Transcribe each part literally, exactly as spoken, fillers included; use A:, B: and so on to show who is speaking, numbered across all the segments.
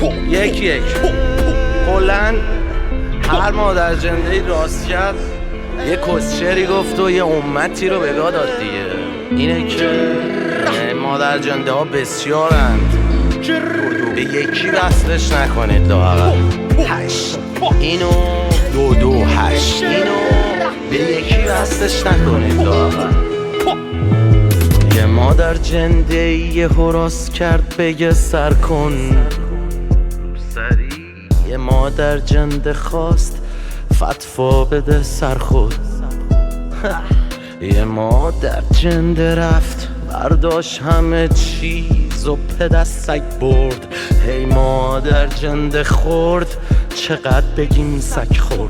A: یک یک کلن هر مادر جنده ای راست کرد یه کسچری گفت و یه امتی رو بگاه داد دیگه. اینه که مادر جنده ها بسیارند، به یکی وصلش نکنید لااقل. هشت اینو دو دو هشت اینو به یکی وصلش نکنید لااقل. یه مادر جنده یه هراس کرد بگه سر کن سری. یه مادر جنده خواست فتوا بده سر خود. یه مادر جنده رفت برداشت همه چیز و پدستک برد. هی مادر جنده خورد چقدر بگیم سک خورد.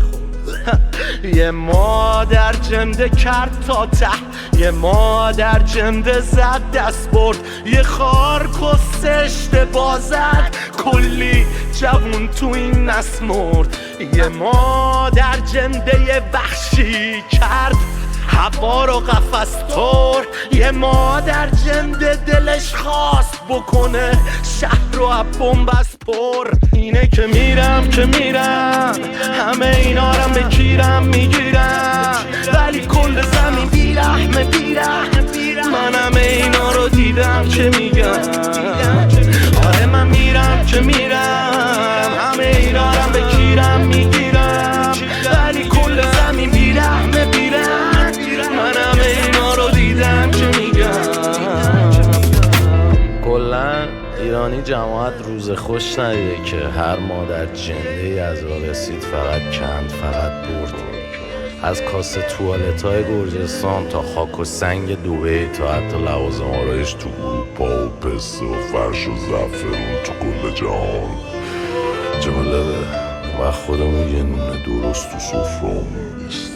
A: یه مادر جنده کرد تا ته، یه مادر جنده زد دست برد. یه خار کس اشتباه زد کلی جوون تو این نسل مرد. یه مادر جنده یه وحشی کرد هوا رو قفس طور. یه مادر جنده دلش خواست بکنه شهر رو از بنبست پر. اینه که میرم که میرم همه اینا رم بکیرم میگیرم، ولی کل زمین بیرحمه بیرحمه. من همه اینا رو دیدم که میگم آره من میرم که میرم همه اینا رم بکیرم میگیرم، ولی کل زمین بیرحمه بیرحمه. من همه اینا رو دیدم که میگم. کلن ایرانی جماعت روز خوش ندیده که هر مادر جنده ای از راه رسید فقط کند فقط برد. از کاسه توالتای گرجستان تا خاک و سنگ دبی تا حتی لوازم آرایش تو اروپا و پسته و فرش و زعفرون تو کل جهان. جالبه و خودمون یه نونه درست تو سفره‌مون نیست.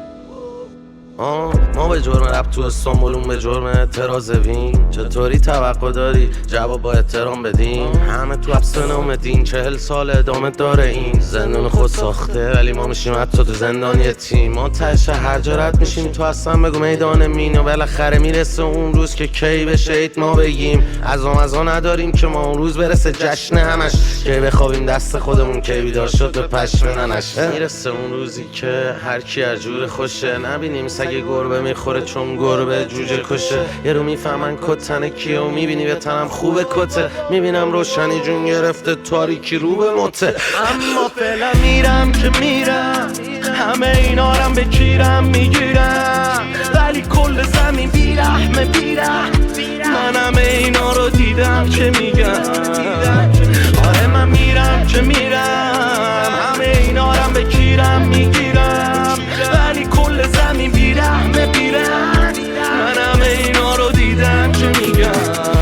A: آه ما به جرم رب تو استانبول، اون به جرم اعتراض وین. چطوری توقع داری جواب با احترام بدیم؟ همه تو حبس نام دین، چهل سال ادامه داره این زندان خود ساخته، ولی ما میشیم حتی تو زندان یه تیم. ما تش هر جا رد میشیم تو اصلا بگو میدان مین، و بالاخره میرسه اون روز که کی بشه ایت ما بگیم از آن از آن نداریم که ما اون روز برسه جشن همش. کی بخوابیم دست خودمون کی بیدار شد به پشم ننشه. میرسه اون روزی که هر کی از جور خوشه نبینیم سگ گربه میخوره چون گربه جوجه کشه. یه رو میفهمن کتن کیه و میبینی به تنم خوبه کته. میبینم روشنی جون گرفته تاریکی رو به مته. اما فعلا میرم که میرم همه اینا رم بکیرم میگیرم، ولی کل زمین بیرحمه بیرحمه. من همه اینا رو دیدم که میگم آره من میرم که میرم همه اینا رم بکیرم میگیرم، ولی کل زمین بیرحمه بیرحمه. من همه اینا رو دیدم که میگم.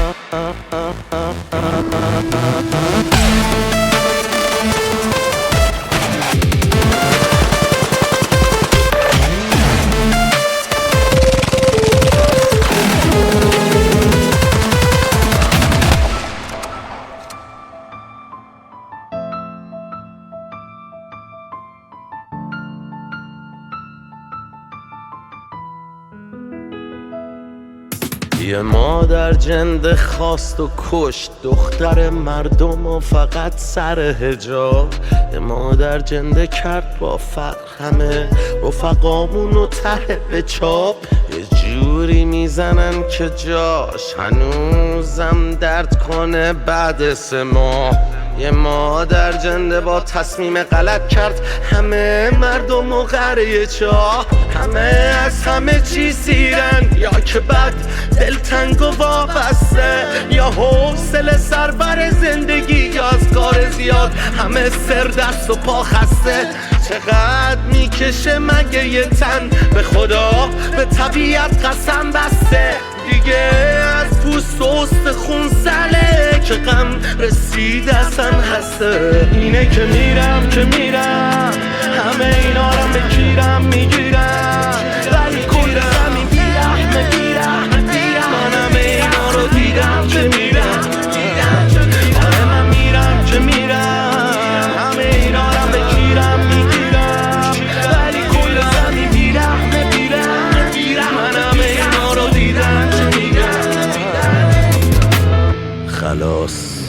A: یه مادر جنده خواست و کشت دختر مردم و فقط سر حجاب. یه مادر جنده کرد با فقر همه رفقامون و ته به چاپ. یه جوری میزنن که جاش هنوزم درد کنه بعد سه ماه. یه مادر جنده با تصمیم غلط کرد همه مردم و غره چاه. همه از همه چی سیرن یا که بد دلتنگ و وابسته، یا حوصله سربر زندگی یا از کار زیاد همه سر دست و پا خسته. چقدر میکشه مگه یه تن به خدا به طبیعت قسم بسته دیگه از پوست و استخون سله که غم رسید اصلا هسته. اینه که میرم که میرم همه اینا رو بکیرم میگیرم، ولی کل زمین بیرحمه بیرحمه. من همه اینا رو دیدم که میرم آره من میرم که میرم همه اینا رو بکیرم میگیرم، ولی کل زمین بیرحمه بیرحمه. من همه اینا رو دیدم که میگم خلاص.